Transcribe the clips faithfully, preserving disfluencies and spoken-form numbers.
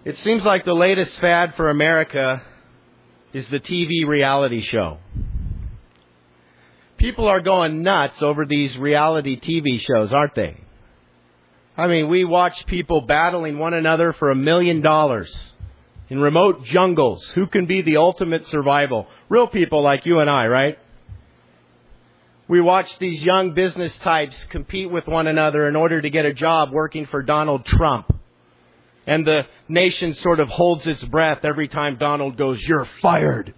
It seems like the latest fad for America is the T V reality show. People are going nuts over these reality T V shows, aren't they? I mean, we watch people battling one another for a million dollars in remote jungles. Who can be the ultimate survival? Real people like you and I, right? We watch these young business types compete with one another in order to get a job working for Donald Trump. And the nation sort of holds its breath every time Donald goes, "You're fired."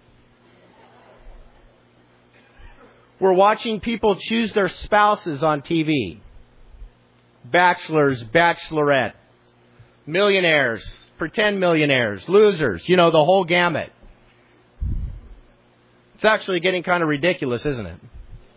We're watching people choose their spouses on T V. Bachelors, bachelorette, millionaires, pretend millionaires, losers, you know, the whole gamut. It's actually getting kind of ridiculous, isn't it?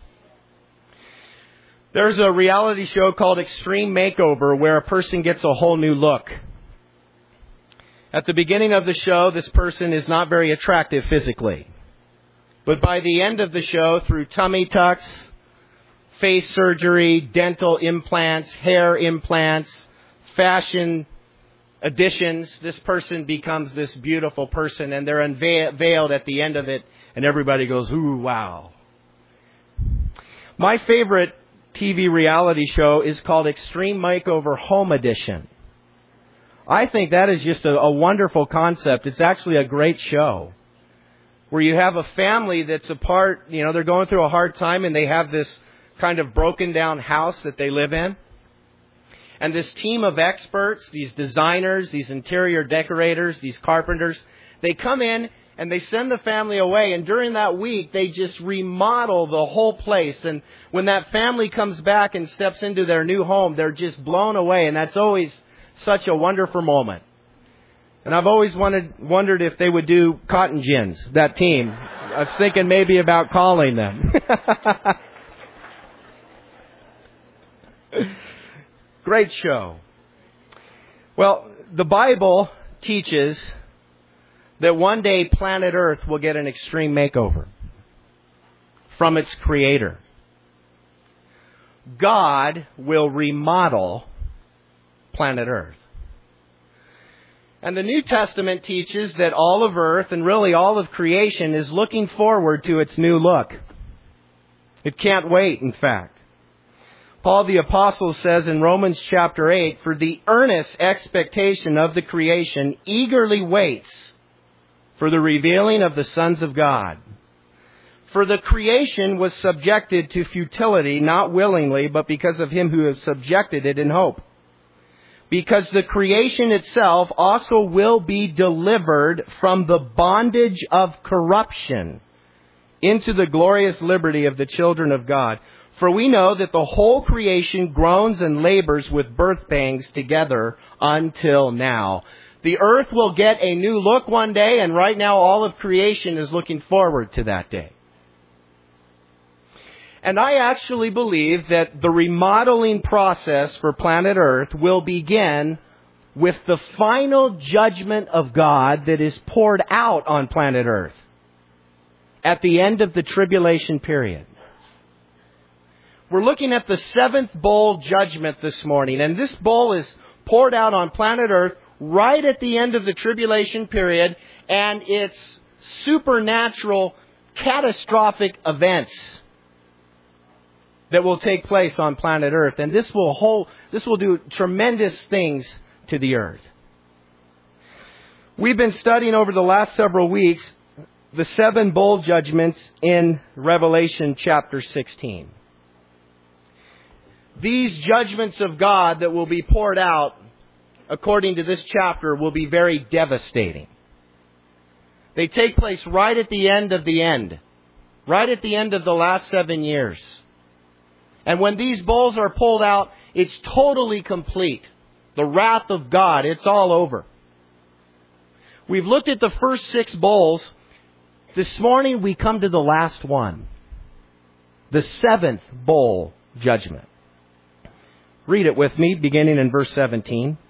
There's a reality show called Extreme Makeover where a person gets a whole new look. At the beginning of the show, this person is not very attractive physically. But by the end of the show, through tummy tucks, face surgery, dental implants, hair implants, fashion additions, this person becomes this beautiful person, and they're unveiled at the end of it, and everybody goes, "Ooh, wow." My favorite T V reality show is called Extreme Makeover Home Edition. I think that is just a, a wonderful concept. It's actually a great show where you have a family that's apart, you know, they're going through a hard time and they have this kind of broken down house that they live in. And this team of experts, these designers, these interior decorators, these carpenters, they come in and they send the family away. And during that week, they just remodel the whole place. And when that family comes back and steps into their new home, they're just blown away. And that's always such a wonderful moment. And I've always wanted, wondered if they would do Cotton Gins, that team. I was thinking maybe about calling them. Great show. Well, the Bible teaches that one day planet Earth will get an extreme makeover from its creator. God will remodel planet Earth. And the New Testament teaches that all of Earth and really all of creation is looking forward to its new look. It can't wait, in fact. Paul the Apostle says in Romans chapter eight, "For the earnest expectation of the creation eagerly waits for the revealing of the sons of God. For the creation was subjected to futility, not willingly, but because of him who has subjected it in hope. Because the creation itself also will be delivered from the bondage of corruption into the glorious liberty of the children of God. For we know that the whole creation groans and labors with birth pangs together until now." The earth will get a new look one day, and right now all of creation is looking forward to that day. And I actually believe that the remodeling process for planet Earth will begin with the final judgment of God that is poured out on planet Earth at the end of the tribulation period. We're looking at the seventh bowl judgment this morning, and this bowl is poured out on planet Earth right at the end of the tribulation period, and it's supernatural, catastrophic events that will take place on planet Earth. And this will hold, this will do tremendous things to the earth. We've been studying over the last several weeks the seven bowl judgments in Revelation chapter sixteen. These judgments of God that will be poured out according to this chapter will be very devastating. They take place right at the end of the end, right at the end of the last seven years. And when these bowls are pulled out, it's totally complete. The wrath of God, it's all over. We've looked at the first six bowls. This morning we come to the last one, the seventh bowl judgment. Read it with me, beginning in verse seventeen.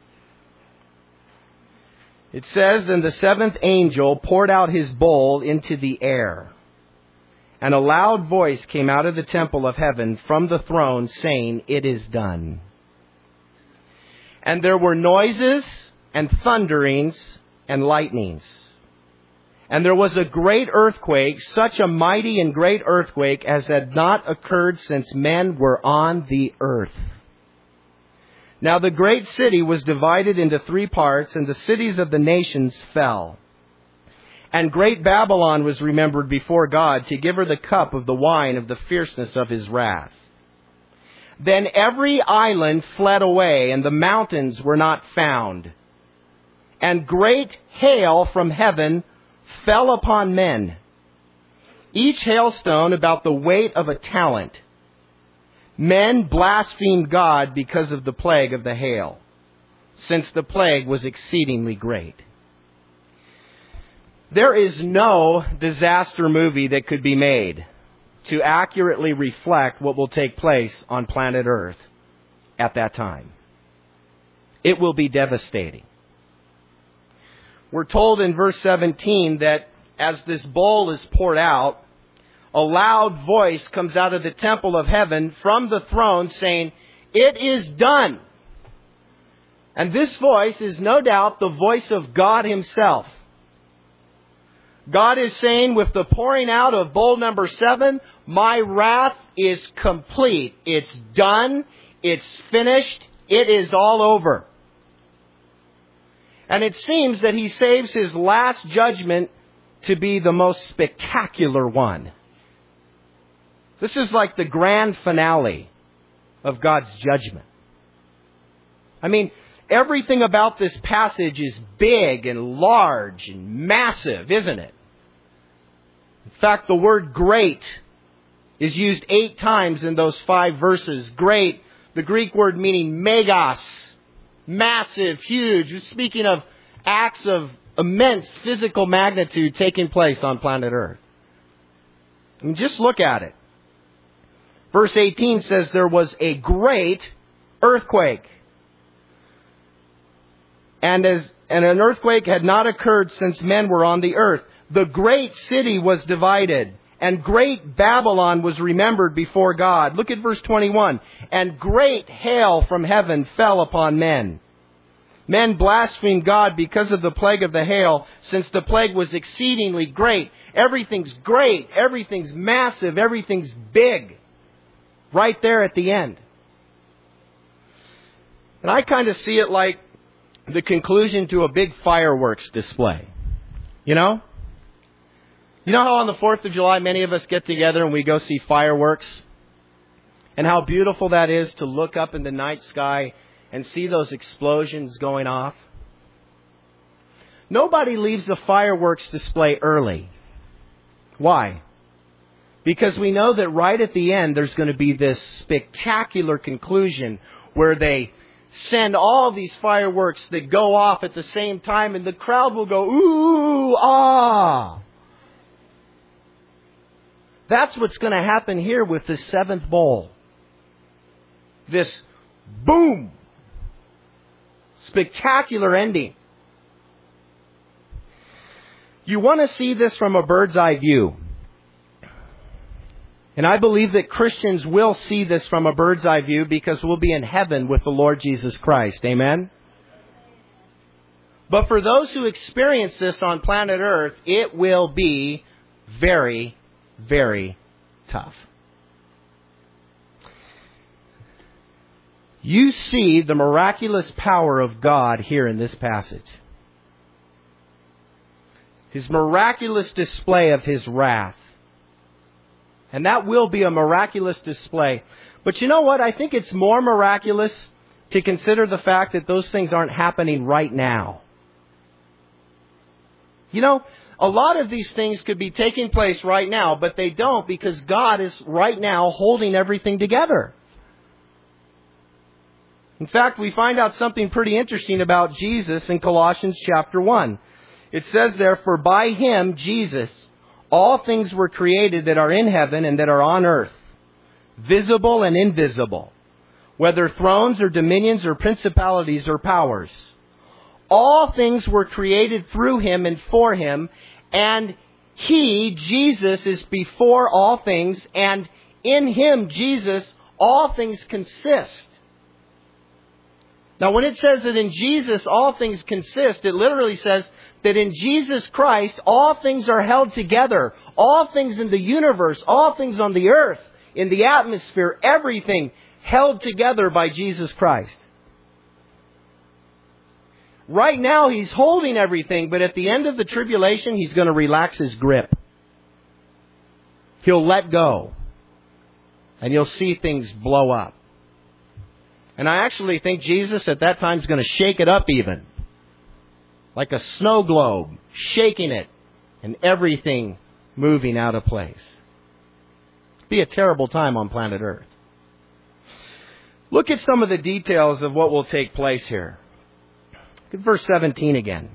It says, "And the seventh angel poured out his bowl into the air. And a loud voice came out of the temple of heaven from the throne, saying, 'It is done.' And there were noises and thunderings and lightnings. And there was a great earthquake, such a mighty and great earthquake as had not occurred since men were on the earth. Now the great city was divided into three parts, and the cities of the nations fell. And great Babylon was remembered before God to give her the cup of the wine of the fierceness of his wrath. Then every island fled away, and the mountains were not found. And great hail from heaven fell upon men, each hailstone about the weight of a talent. Men blasphemed God because of the plague of the hail, since the plague was exceedingly great. There is no disaster movie that could be made to accurately reflect what will take place on planet Earth at that time. It will be devastating. We're told in verse seventeen that as this bowl is poured out, a loud voice comes out of the temple of heaven from the throne saying, "It is done." And this voice is no doubt the voice of God himself. God is saying with the pouring out of bowl number seven, my wrath is complete. It's done. It's finished. It is all over. And it seems that he saves his last judgment to be the most spectacular one. This is like the grand finale of God's judgment. I mean, everything about this passage is big and large and massive, isn't it? In fact, the word great is used eight times in those five verses. Great, the Greek word meaning megas, massive, huge. Speaking of acts of immense physical magnitude taking place on planet Earth. I mean, just look at it. Verse eighteen says there was a great earthquake. And as and an earthquake had not occurred since men were on the earth. The great city was divided, and great Babylon was remembered before God. Look at verse twenty-one. And great hail from heaven fell upon men. Men blasphemed God because of the plague of the hail, since the plague was exceedingly great. Everything's great. Everything's massive. Everything's big. Right there at the end. And I kind of see it like the conclusion to a big fireworks display. You know? You know how on the fourth of July many of us get together and we go see fireworks? And how beautiful that is to look up in the night sky and see those explosions going off? Nobody leaves the fireworks display early. Why? Because we know that right at the end there's going to be this spectacular conclusion where they send all these fireworks that go off at the same time, and the crowd will go, ooh, ah. That's what's going to happen here with this seventh bowl. This boom, spectacular ending. You want to see this from a bird's eye view. And I believe that Christians will see this from a bird's eye view because we'll be in heaven with the Lord Jesus Christ. Amen? But for those who experience this on planet Earth, it will be very, very tough. You see the miraculous power of God here in this passage. His miraculous display of His wrath. And that will be a miraculous display. But you know what? I think it's more miraculous to consider the fact that those things aren't happening right now. You know, a lot of these things could be taking place right now, but they don't because God is right now holding everything together. In fact, we find out something pretty interesting about Jesus in Colossians chapter one. It says there, for by Him, Jesus, all things were created that are in heaven and that are on earth, visible and invisible, whether thrones or dominions or principalities or powers. All things were created through Him and for Him, and He, Jesus, is before all things, and in Him, Jesus, all things consist. Now, when it says that in Jesus all things consist, it literally says that in Jesus Christ all things are held together. All things in the universe, all things on the earth, in the atmosphere, everything held together by Jesus Christ. Right now He's holding everything, but at the end of the tribulation He's going to relax His grip. He'll let go. And you'll see things blow up. And I actually think Jesus at that time is going to shake it up even. Like a snow globe, shaking it, and everything moving out of place. It'd be a terrible time on planet Earth. Look at some of the details of what will take place here. Look at verse seventeen again.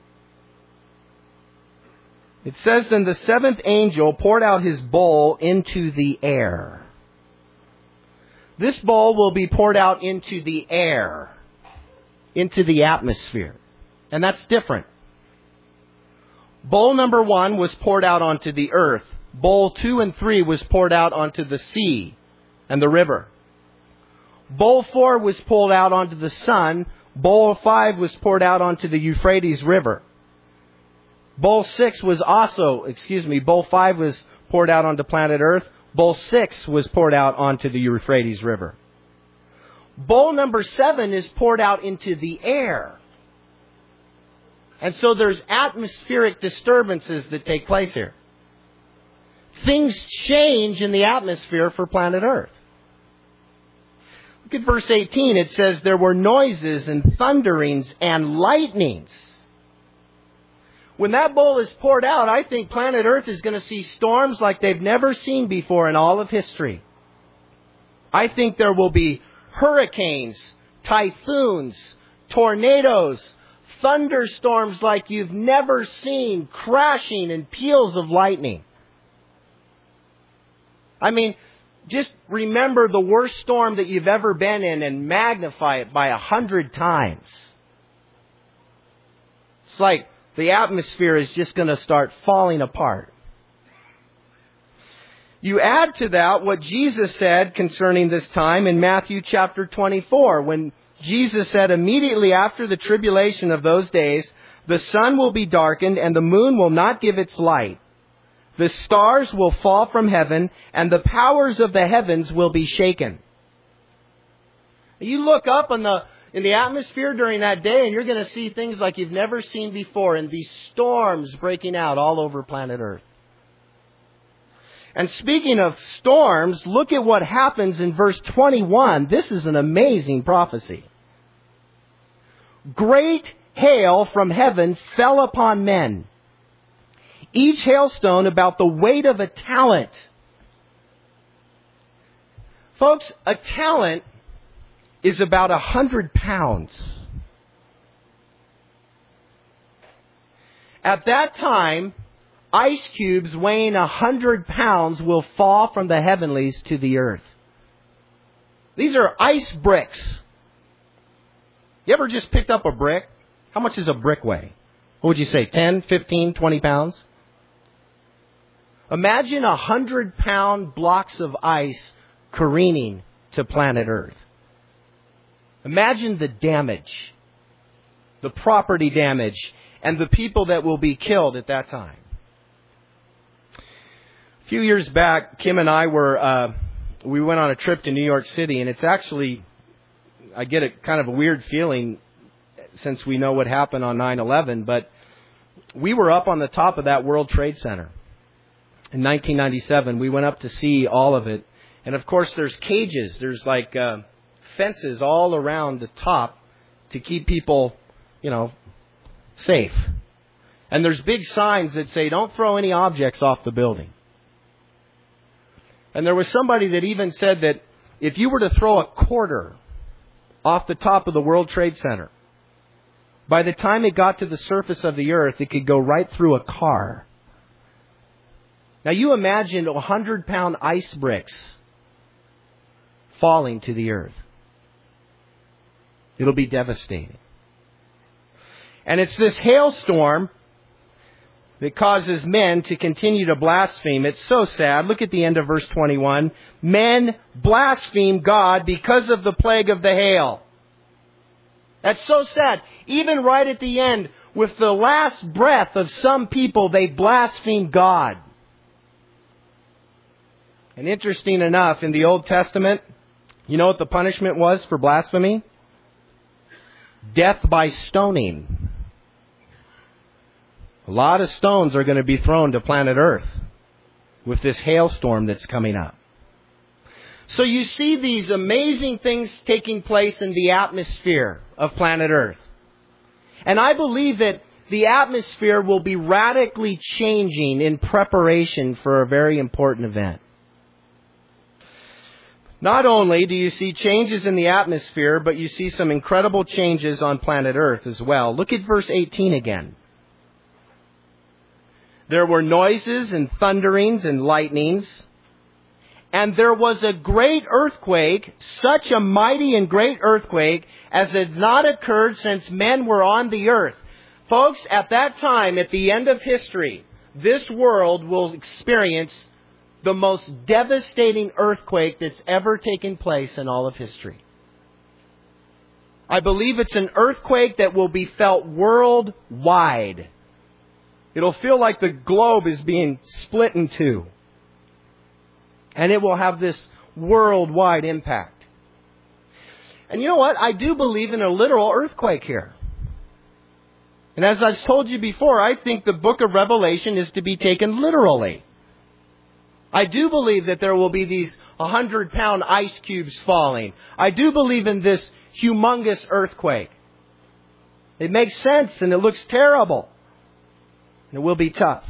It says, "Then the seventh angel poured out his bowl into the air." This bowl will be poured out into the air, into the atmosphere. And that's different. Bowl number one was poured out onto the earth. Bowl two and three was poured out onto the sea and the river. Bowl four was poured out onto the sun. Bowl five was poured out onto the Euphrates River. Bowl six was also, excuse me, bowl five was poured out onto planet Earth. Bowl six was poured out onto the Euphrates River. Bowl number seven is poured out into the air. And so there's atmospheric disturbances that take place here. Things change in the atmosphere for planet Earth. Look at verse eighteen. It says, "There were noises and thunderings and lightnings." When that bowl is poured out, I think planet Earth is going to see storms like they've never seen before in all of history. I think there will be hurricanes, typhoons, tornadoes, thunderstorms like you've never seen, crashing and peals of lightning. I mean, just remember the worst storm that you've ever been in and magnify it by a hundred times. It's like the atmosphere is just going to start falling apart. You add to that what Jesus said concerning this time in Matthew chapter twenty-four, when Jesus said, "Immediately after the tribulation of those days, the sun will be darkened and the moon will not give its light. The stars will fall from heaven and the powers of the heavens will be shaken." You look up in the in the atmosphere during that day and you're going to see things like you've never seen before, and these storms breaking out all over planet Earth. And speaking of storms, look at what happens in verse twenty-one. This is an amazing prophecy. "Great hail from heaven fell upon men, each hailstone about the weight of a talent." Folks, a talent is about a hundred pounds. At that time, ice cubes weighing a hundred pounds will fall from the heavenlies to the earth. These are ice bricks. You ever just picked up a brick? How much does a brick weigh? What would you say, ten, fifteen, twenty pounds? Imagine a hundred pound blocks of ice careening to planet Earth. Imagine the damage, the property damage, and the people that will be killed at that time. A few years back, Kim and I were, uh, we went on a trip to New York City, and it's actually, I get a kind of a weird feeling since we know what happened on nine eleven, but we were up on the top of that World Trade Center in nineteen ninety-seven. We went up to see all of it. And of course, there's cages. There's like uh, fences all around the top to keep people, you know, safe. And there's big signs that say, "Don't throw any objects off the building." And there was somebody that even said that if you were to throw a quarter off the top of the World Trade Center, by the time it got to the surface of the earth, it could go right through a car. Now you imagine one hundred pound ice bricks falling to the earth. It'll be devastating. And it's this hailstorm that causes men to continue to blaspheme. It's so sad. Look at the end of verse twenty-one. Men blaspheme God because of the plague of the hail. That's so sad. Even right at the end, with the last breath of some people, they blaspheme God. And interesting enough, in the Old Testament, you know what the punishment was for blasphemy? Death by stoning. A lot of stones are going to be thrown to planet Earth with this hailstorm that's coming up. So you see these amazing things taking place in the atmosphere of planet Earth. And I believe that the atmosphere will be radically changing in preparation for a very important event. Not only do you see changes in the atmosphere, but you see some incredible changes on planet Earth as well. Look at verse eighteen again. There were noises and thunderings and lightnings. And there was a great earthquake, such a mighty and great earthquake as had not occurred since men were on the earth. Folks, at that time, at the end of history, this world will experience the most devastating earthquake that's ever taken place in all of history. I believe it's an earthquake that will be felt worldwide. It'll feel like the globe is being split in two. And it will have this worldwide impact. And you know what? I do believe in a literal earthquake here. And as I've told you before, I think the book of Revelation is to be taken literally. I do believe that there will be these one hundred pound ice cubes falling. I do believe in this humongous earthquake. It makes sense and it looks terrible. And it will be tough.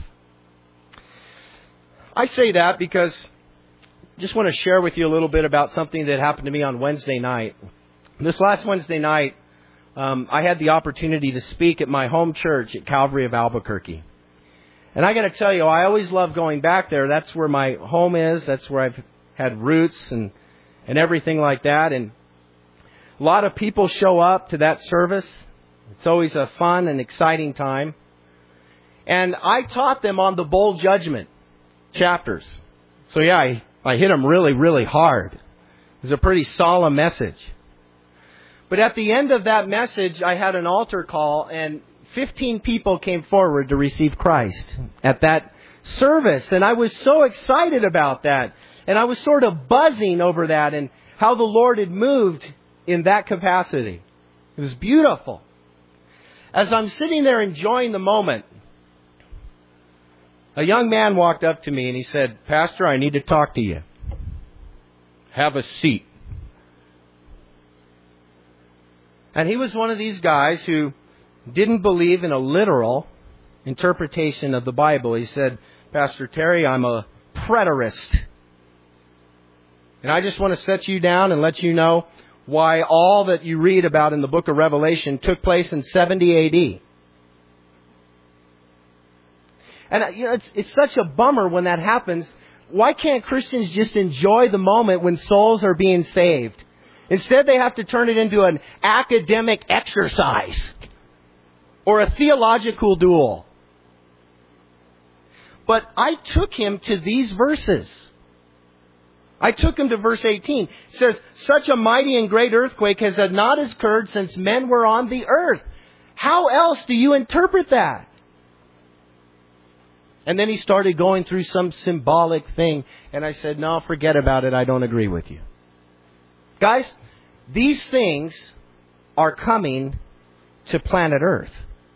I say that because I just want to share with you a little bit about something that happened to me on Wednesday night. This last Wednesday night, um, I had the opportunity to speak at my home church at Calvary of Albuquerque. And I got to tell you, I always love going back there. That's where my home is. That's where I've had roots and, and everything like that. And a lot of people show up to that service. It's always a fun and exciting time. And I taught them on the bowl judgment chapters. So yeah, I, I hit them really, really hard. It was a pretty solemn message. But at the end of that message, I had an altar call and fifteen people came forward to receive Christ at that service. And I was so excited about that. And I was sort of buzzing over that and how the Lord had moved in that capacity. It was beautiful. As I'm sitting there enjoying the moment, a young man walked up to me and he said, "Pastor, I need to talk to you. Have a seat." And he was one of these guys who didn't believe in a literal interpretation of the Bible. He said, "Pastor Terry, I'm a preterist. And I just want to set you down and let you know why all that you read about in the book of Revelation took place in seventy A D And you know, it's, it's such a bummer when that happens. Why can't Christians just enjoy the moment when souls are being saved? Instead, they have to turn it into an academic exercise or a theological duel. But I took him to these verses. I took him to verse eighteen. It says, "Such a mighty and great earthquake has not occurred since men were on the earth." How else do you interpret that? And then he started going through some symbolic thing. And I said, "No, forget about it. I don't agree with you." Guys, these things are coming to planet Earth.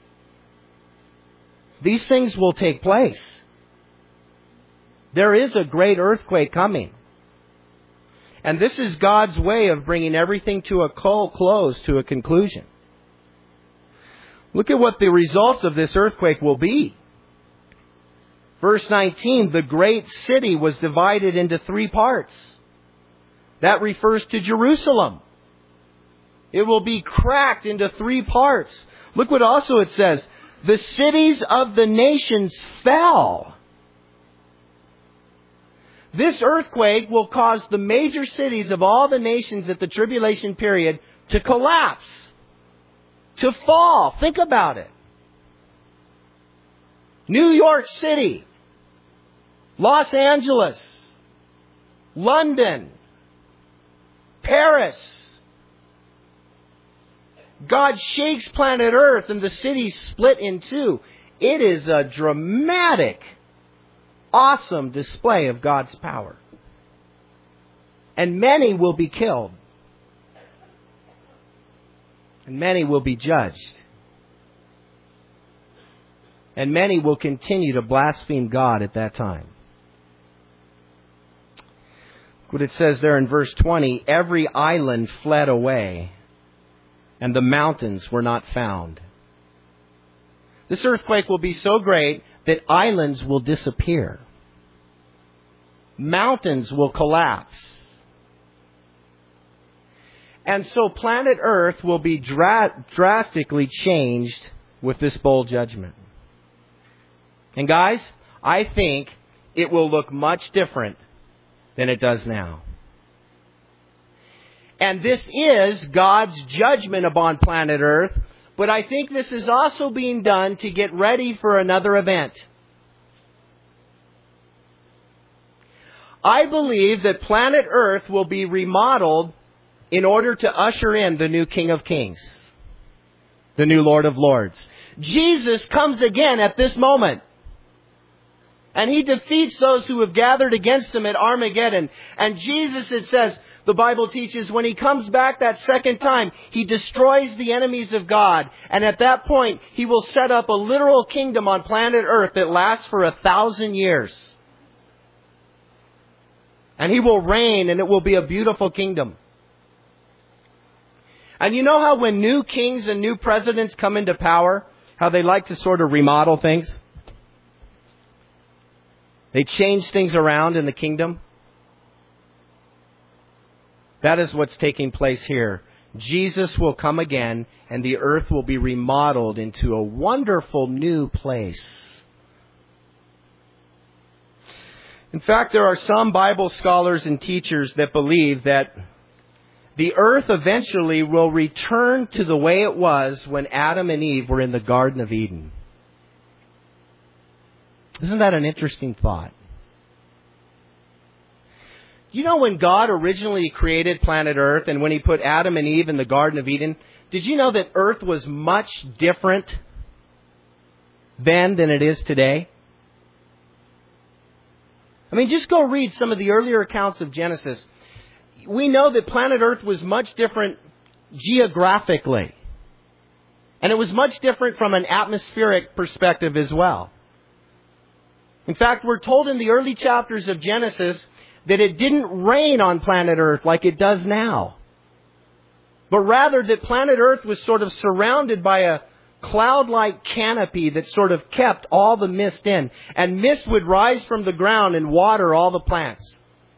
These things will take place. There is a great earthquake coming. And this is God's way of bringing everything to a close, to a conclusion. Look at what the results of this earthquake will be. Verse nineteen, "The great city was divided into three parts." That refers to Jerusalem. It will be cracked into three parts. Look what also it says. "The cities of the nations fell." This earthquake will cause the major cities of all the nations at the tribulation period to collapse, to fall. Think about it. New York City, Los Angeles, London, Paris, God shakes planet Earth and the cities split in two. It is a dramatic, awesome display of God's power. And many will be killed. And many will be judged. And many will continue to blaspheme God at that time. What it says there in verse twenty, every island fled away, and the mountains were not found. This earthquake will be so great that islands will disappear. Mountains will collapse. And so planet Earth will be dra- drastically changed with this bowl judgment. And guys, I think it will look much different than it does now. And this is God's judgment upon planet Earth, but I think this is also being done to get ready for another event. I believe that planet Earth will be remodeled in order to usher in the new King of Kings, the new Lord of Lords. Jesus comes again at this moment. And He defeats those who have gathered against Him at Armageddon. And Jesus, it says, the Bible teaches, when He comes back that second time, He destroys the enemies of God. And at that point, He will set up a literal kingdom on planet Earth that lasts for a thousand years. And He will reign, and it will be a beautiful kingdom. And you know how when new kings and new presidents come into power, how they like to sort of remodel things? They change things around in the kingdom. That is what's taking place here. Jesus will come again, and the earth will be remodeled into a wonderful new place. In fact, there are some Bible scholars and teachers that believe that the earth eventually will return to the way it was when Adam and Eve were in the Garden of Eden. Isn't that an interesting thought? You know, when God originally created planet Earth and when He put Adam and Eve in the Garden of Eden, did you know that Earth was much different then than it is today? I mean, just go read some of the earlier accounts of Genesis. We know that planet Earth was much different geographically. And it was much different from an atmospheric perspective as well. In fact, we're told in the early chapters of Genesis that it didn't rain on planet Earth like it does now. But rather that planet Earth was sort of surrounded by a cloud-like canopy that sort of kept all the mist in. And mist would rise from the ground and water all the plants.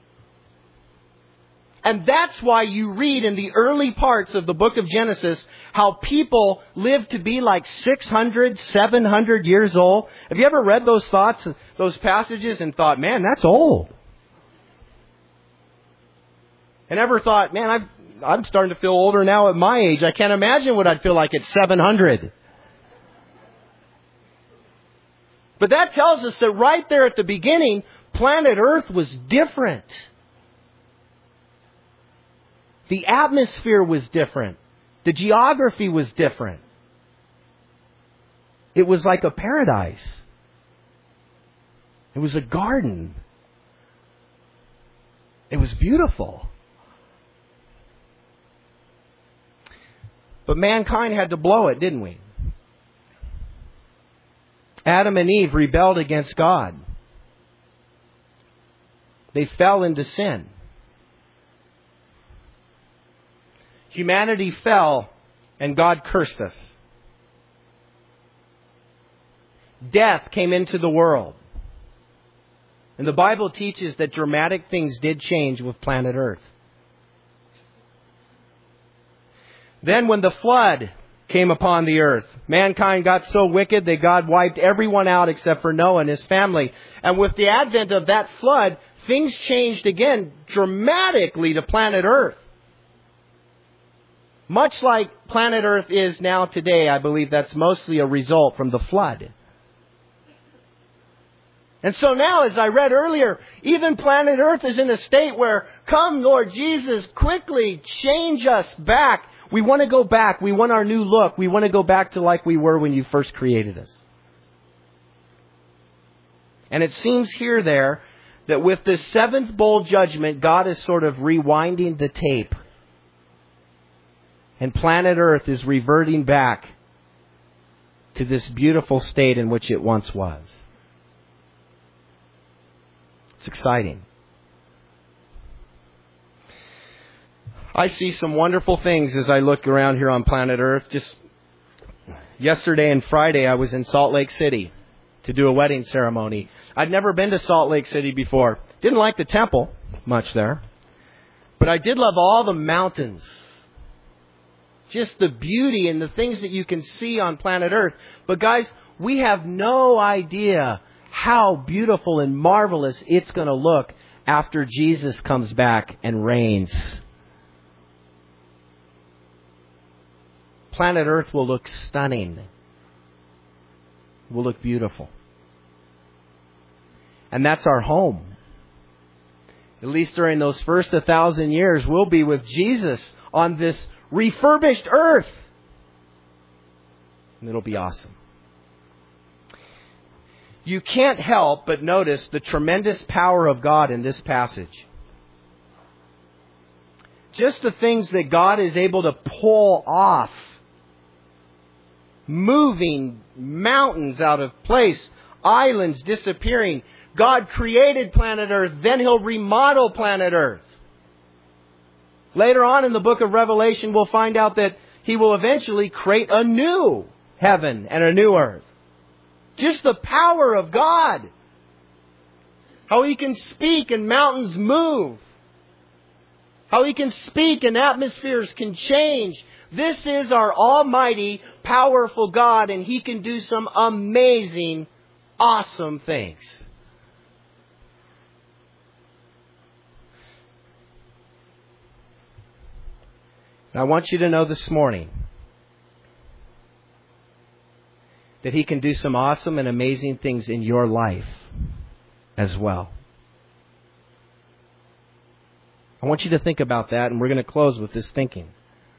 And that's why you read in the early parts of the book of Genesis how people lived to be like six hundred, seven hundred years old. Have you ever read those thoughts, those passages, and thought, man, that's old? And ever thought, man, I've, I'm starting to feel older now at my age. I can't imagine what I'd feel like at seven hundred. But that tells us that right there at the beginning, planet Earth was different. The atmosphere was different. The geography was different. It was like a paradise. It was a garden. It was beautiful. But mankind had to blow it, didn't we? Adam and Eve rebelled against God. They fell into sin. Humanity fell, and God cursed us. Death came into the world. And the Bible teaches that dramatic things did change with planet Earth. Then when the flood came upon the earth, mankind got so wicked that God wiped everyone out except for Noah and his family. And with the advent of that flood, things changed again dramatically to planet Earth. Much like planet Earth is now today, I believe that's mostly a result from the flood. And so now, as I read earlier, even planet Earth is in a state where, come Lord Jesus, quickly change us back. We want to go back. We want our new look. We want to go back to like we were when you first created us. And it seems here, there, that with this seventh bowl judgment, God is sort of rewinding the tape. And planet Earth is reverting back to this beautiful state in which it once was. It's exciting. I see some wonderful things as I look around here on planet Earth. Just yesterday and Friday, I was in Salt Lake City to do a wedding ceremony. I'd never been to Salt Lake City before. Didn't like the temple much there. But I did love all the mountains. Just the beauty and the things that you can see on planet Earth. But guys, we have no idea how beautiful and marvelous it's going to look after Jesus comes back and reigns. Planet Earth will look stunning. Will look beautiful. And that's our home. At least during those first a thousand years, we'll be with Jesus on this refurbished earth. And it'll be awesome. You can't help but notice the tremendous power of God in this passage. Just the things that God is able to pull off. Moving mountains out of place. Islands disappearing. God created planet Earth. Then He'll remodel planet Earth. Later on in the book of Revelation, we'll find out that He will eventually create a new heaven and a new earth. Just the power of God. How He can speak and mountains move. How He can speak and atmospheres can change. This is our almighty, powerful God, and He can do some amazing, awesome things. I want you to know this morning that He can do some awesome and amazing things in your life as well. I want you to think about that, and we're going to close with this thinking.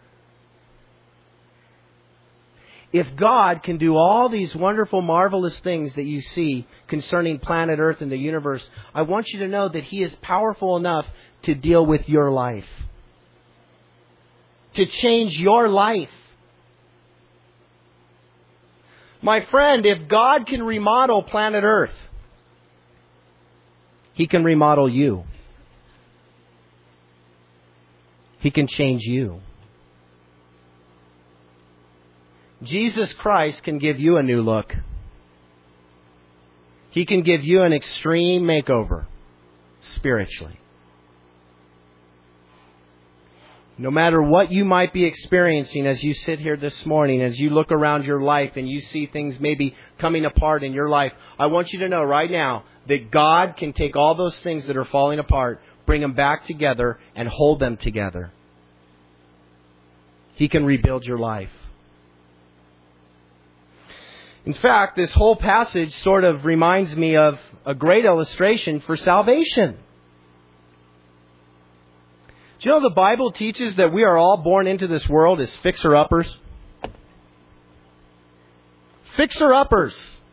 If God can do all these wonderful, marvelous things that you see concerning planet Earth and the universe, I want you to know that He is powerful enough to deal with your life. To change your life. My friend, if God can remodel planet Earth, He can remodel you. He can change you. Jesus Christ can give you a new look. He can give you an extreme makeover spiritually. No matter what you might be experiencing as you sit here this morning, as you look around your life and you see things maybe coming apart in your life, I want you to know right now that God can take all those things that are falling apart, bring them back together, and hold them together. He can rebuild your life. In fact, this whole passage sort of reminds me of a great illustration for salvation. Do you know the Bible teaches that we are all born into this world as fixer-uppers? Fixer-uppers.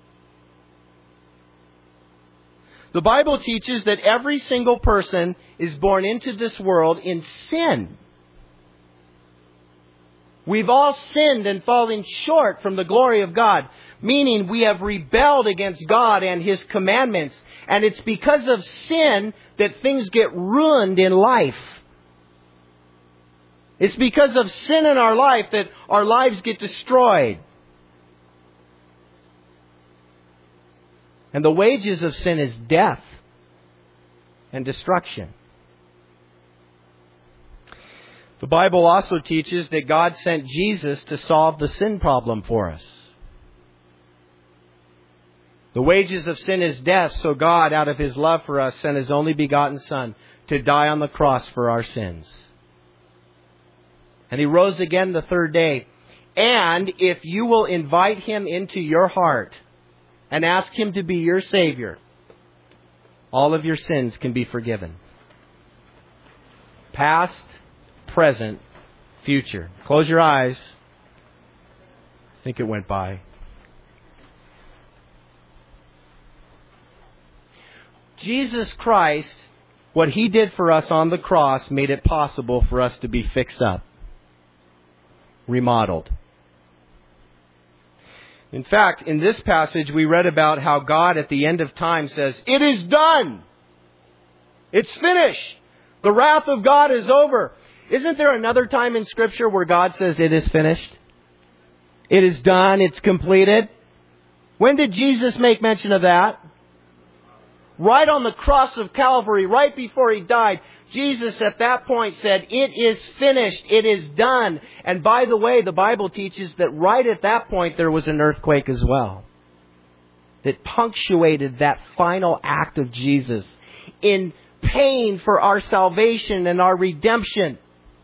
The Bible teaches that every single person is born into this world in sin. We've all sinned and fallen short from the glory of God, meaning we have rebelled against God and His commandments. And it's because of sin that things get ruined in life. It's because of sin in our life that our lives get destroyed. And the wages of sin is death and destruction. The Bible also teaches that God sent Jesus to solve the sin problem for us. The wages of sin is death, so God, out of His love for us, sent His only begotten Son to die on the cross for our sins. And He rose again the third day. And if you will invite Him into your heart and ask Him to be your Savior, all of your sins can be forgiven. Past, present, future. Close your eyes. I think it went by. Jesus Christ, what He did for us on the cross, made it possible for us to be fixed up, remodeled. In fact, in this passage, we read about how God at the end of time says, "It is done. It's finished. The wrath of God is over." Isn't there another time in Scripture where God says, "It is finished"? It is done. It's completed. When did Jesus make mention of that? Right on the cross of Calvary, right before He died, Jesus at that point said, "It is finished. It is done." And by the way, the Bible teaches that right at that point there was an earthquake as well, that punctuated that final act of Jesus in paying for our salvation and our redemption.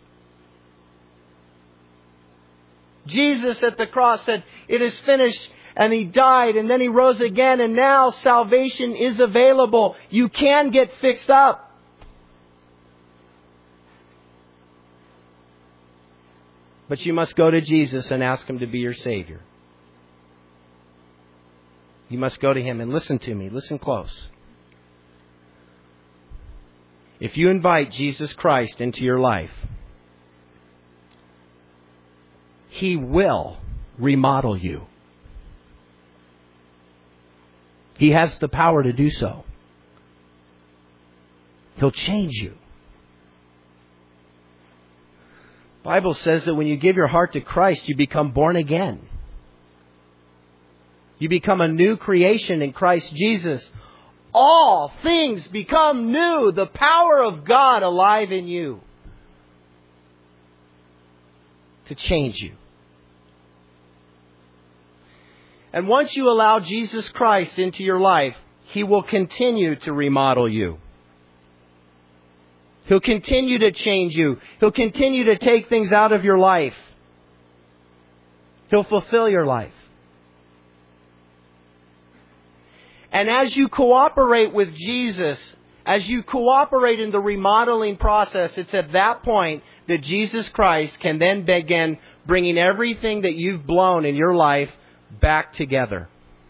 Jesus at the cross said, "It is finished." And He died, and then He rose again, and now salvation is available. You can get fixed up. But you must go to Jesus and ask Him to be your Savior. You must go to Him, and listen to me. Listen close. If you invite Jesus Christ into your life, He will remodel you. He has the power to do so. He'll change you. The Bible says that when you give your heart to Christ, you become born again. You become a new creation in Christ Jesus. All things become new. The power of God alive in you to change you. And once you allow Jesus Christ into your life, He will continue to remodel you. He'll continue to change you. He'll continue to take things out of your life. He'll fulfill your life. And as you cooperate with Jesus, as you cooperate in the remodeling process, it's at that point that Jesus Christ can then begin bringing everything that you've blown in your life back together.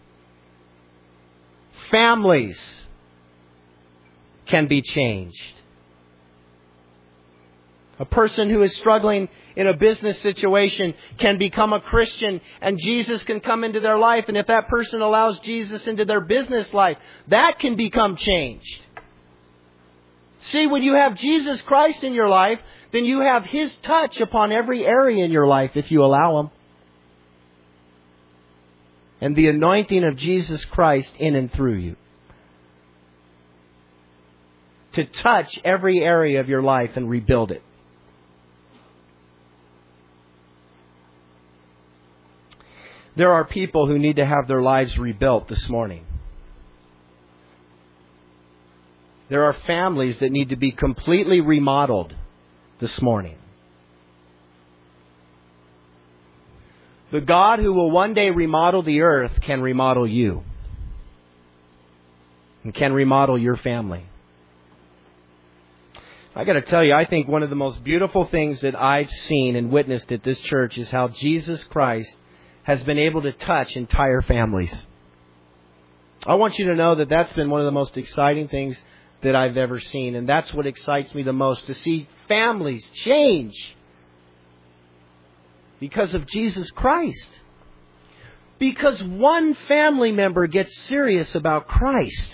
Families can be changed. A person who is struggling in a business situation can become a Christian, and Jesus can come into their life. And if that person allows Jesus into their business life, that can become changed. See, when you have Jesus Christ in your life, then you have His touch upon every area in your life if you allow Him. And the anointing of Jesus Christ in and through you, to touch every area of your life and rebuild it. There are people who need to have their lives rebuilt this morning. There are families that need to be completely remodeled this morning. The God who will one day remodel the earth can remodel you. And can remodel your family. I got to tell you, I think one of the most beautiful things that I've seen and witnessed at this church is how Jesus Christ has been able to touch entire families. I want you to know that that's been one of the most exciting things that I've ever seen. And that's what excites me the most, to see families change because of Jesus Christ. Because one family member gets serious about Christ.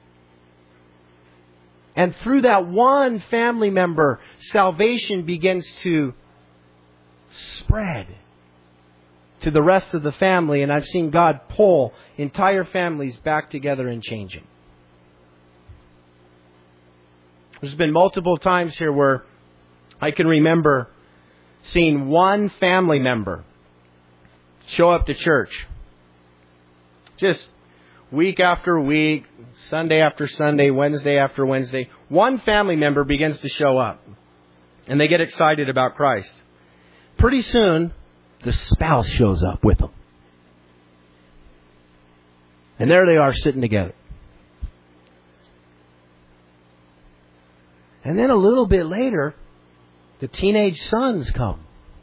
And through that one family member, salvation begins to spread to the rest of the family. And I've seen God pull entire families back together and change them. There's been multiple times here where I can remember seeing one family member show up to church. Just week after week, Sunday after Sunday, Wednesday after Wednesday. One family member begins to show up. And they get excited about Christ. Pretty soon, the spouse shows up with them. And there they are sitting together. And then a little bit later, the teenage sons come.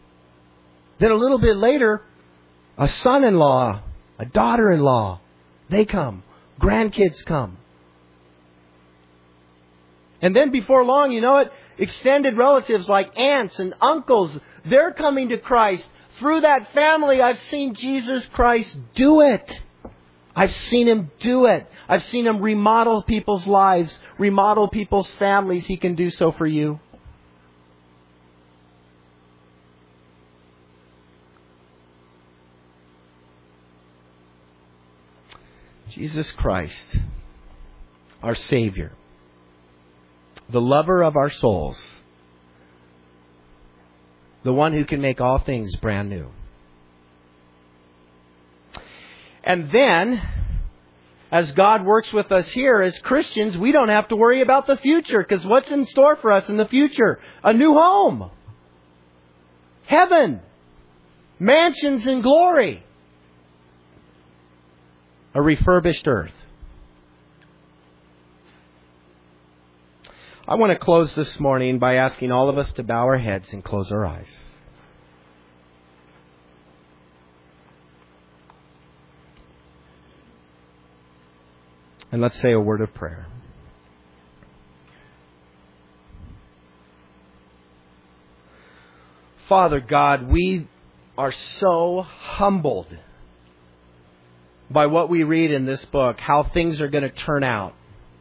Then a little bit later, a son-in-law, a daughter-in-law, they come. Grandkids come. And then before long, you know what? Extended relatives like aunts and uncles, they're coming to Christ. Through that family, I've seen Jesus Christ do it. I've seen Him do it. I've seen Him remodel people's lives, remodel people's families. He can do so for you. Jesus Christ, our Savior, the lover of our souls, the one who can make all things brand new. And then, as God works with us here as Christians, we don't have to worry about the future, because what's in store for us in the future? A new home. Heaven. Mansions in glory. A refurbished earth. I want to close this morning by asking all of us to bow our heads and close our eyes. And let's say a word of prayer. Father God, we are so humbled by what we read in this book, how things are going to turn out.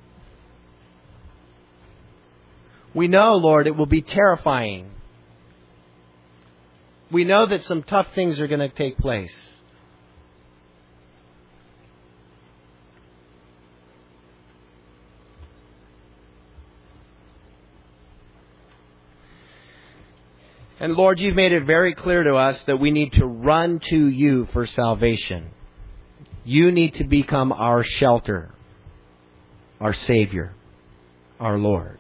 We know, Lord, it will be terrifying. We know that some tough things are going to take place. And Lord, you've made it very clear to us that we need to run to you for salvation. You need to become our shelter, our Savior, our Lord.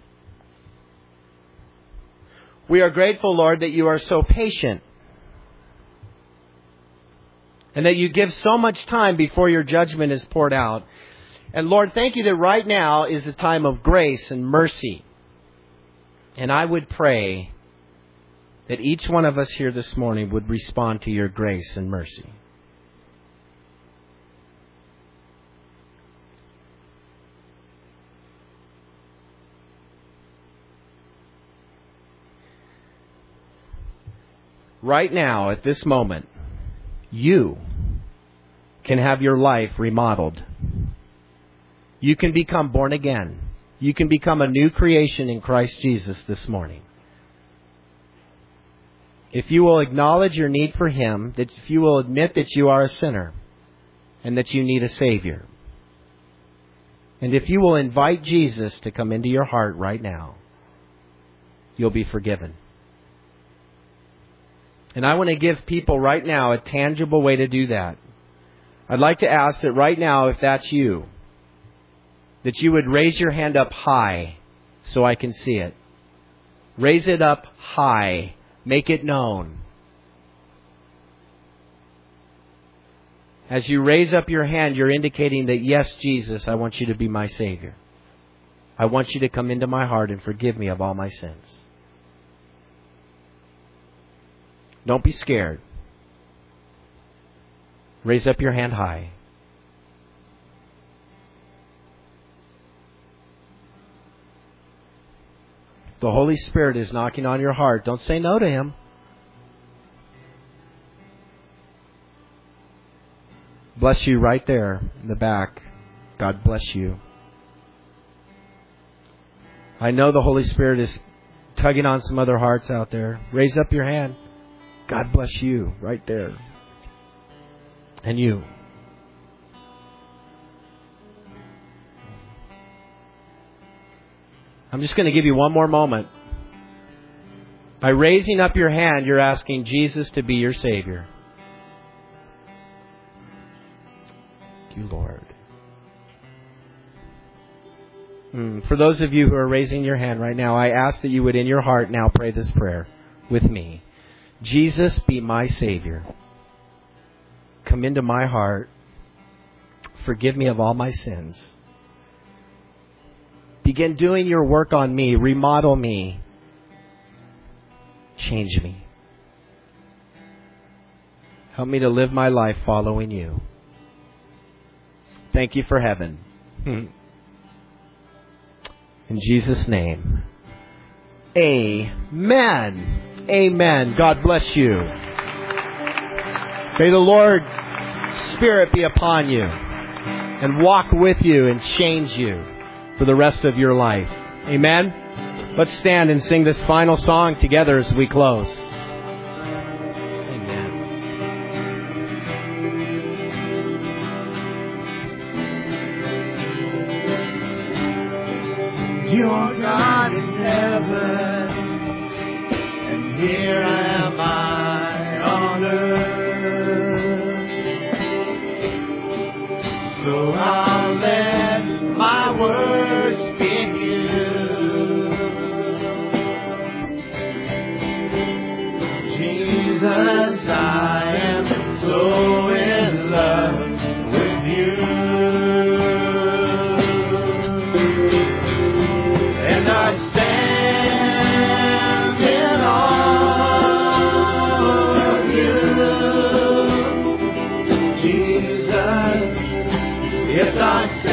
We are grateful, Lord, that you are so patient and that you give so much time before your judgment is poured out. And Lord, thank you that right now is a time of grace and mercy. And I would pray that each one of us here this morning would respond to your grace and mercy. Right now, at this moment, you can have your life remodeled. You can become born again. You can become a new creation in Christ Jesus this morning. If you will acknowledge your need for Him, that if you will admit that you are a sinner and that you need a Savior, and if you will invite Jesus to come into your heart right now, you'll be forgiven. And I want to give people right now a tangible way to do that. I'd like to ask that right now, if that's you, that you would raise your hand up high so I can see it. Raise it up high. Make it known. As you raise up your hand, you're indicating that, yes, Jesus, I want you to be my Savior. I want you to come into my heart and forgive me of all my sins. Don't be scared. Raise up your hand high. The Holy Spirit is knocking on your heart. Don't say no to Him. Bless you right there in the back. God bless you. I know the Holy Spirit is tugging on some other hearts out there. Raise up your hand. God bless you right there. And you. I'm just going to give you one more moment. By raising up your hand, you're asking Jesus to be your Savior. Thank you, Lord. Mm. For those of you who are raising your hand right now, I ask that you would in your heart now pray this prayer with me. Jesus, be my Savior. Come into my heart. Forgive me of all my sins. Begin doing your work on me. Remodel me. Change me. Help me to live my life following you. Thank you for heaven. In Jesus' name. Amen. Amen. God bless you. May the Lord's Spirit be upon you and walk with you and change you for the rest of your life. Amen. Let's stand and sing this final song together as we close. You're God in heaven, and here am I on earth. So I'll let my words speak you. Jesus, I am so in love with you. And I stand in awe of you, Jesus. Yes, I stand.